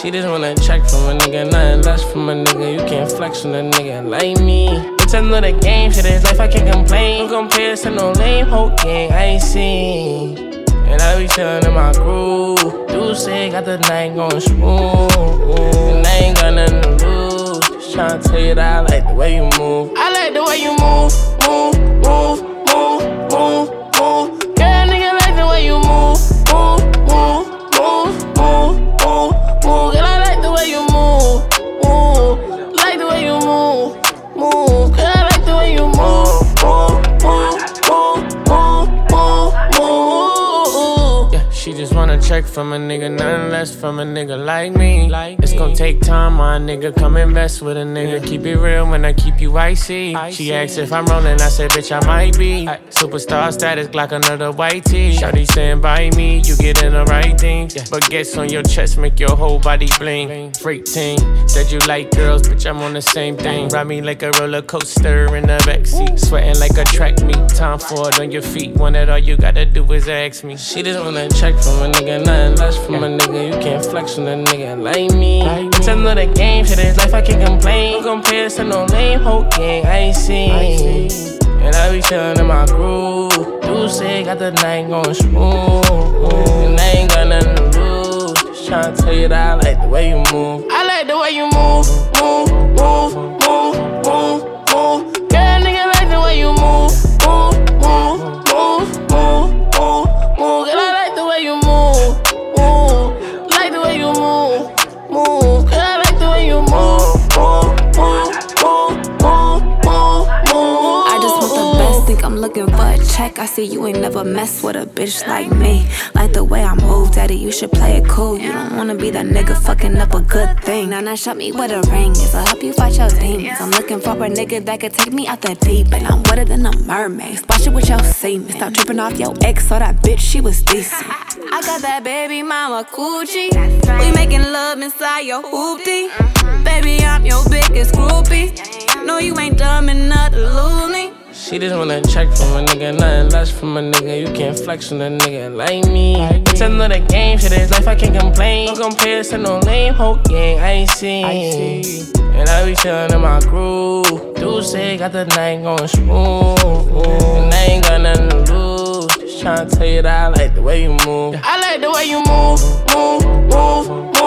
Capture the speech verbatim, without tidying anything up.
She just wanna check from a nigga, nothing less from a nigga. You can't flex on a nigga like me. It's another game, shit is life, I can't complain. Don't compare to no lame hoe gang, I ain't seen. And I be chillin' in my groove. Do say got the night going smooth. And I ain't got nothing to lose. Just tryna tell you that I like the way you move. I like the way you move, move, move, move, move, move. Yeah, nigga like the way you move, move, move, move, move, move, move. Girl, I like the way you move, move. Like the way you move, move. Girl, I like the way you move, move, move, move, move, move, move. Yeah, she just wanna check from a nigga, nothing less from a nigga like me. Like it's gon' take time, my nigga. Come invest with a nigga. Keep it real when I keep you icy. She asked if I'm rolling, I said, bitch, I might be. Superstar status, Glock another white tee. Shawty stand by me, you getting the right things. Baguettes on your chest make your whole body bling. Freak team, said you like girls, bitch, I'm on the same thing. Ride me like a roller coaster in the backseat. Sweating like a track meet, time for it on your feet. One that all you gotta do is ask me. She just wanna check from a nigga, nothing less from a nigga. You can't flex on a nigga like me. It's another game, shit is life, I can't complain. Don't compare to no lame hoe gang, I ain't seen. And I be chillin' in my groove. Do say got the night going smooth. And I ain't got nothing to lose. Just tryna tell you that I like the way you move. I like the way you move, move, move, move, move, move. Girl, nigga like the way you move, move, move, move, move, move, move. Girl, I like the way you move, move. Like the way you move, move. Girl, I like the way you move, move, move, move, move, move, move. I just want the best, think I'm looking for a check. I see you ain't never mess with a bitch like me. Like the way I move, daddy, you should play it cool. You don't wanna be that nigga fucking up a good thing. Now, now, show me what a ring is. I'll help you fight your demons. I'm looking for a nigga that could take me out the deep. And I'm wetter than a mermaid. Splash it with your semen. Stop tripping off your ex, so that bitch, she was decent. I got that baby mama coochie. We making love inside your hoopty. Baby, I'm your biggest groupie. No, you ain't dumb enough to lose me. She just wanna check from a nigga, nothing less from a nigga. You can't flex on a nigga like me. It's another game, shit is life, I can't complain. Don't compare to no lame hoe gang, I ain't seen. And I be chillin' in my groove. Do say got the night going smooth. And I ain't got nothing to lose. Just tryna tell you that I like the way you move. I like the way you move, move, move, move.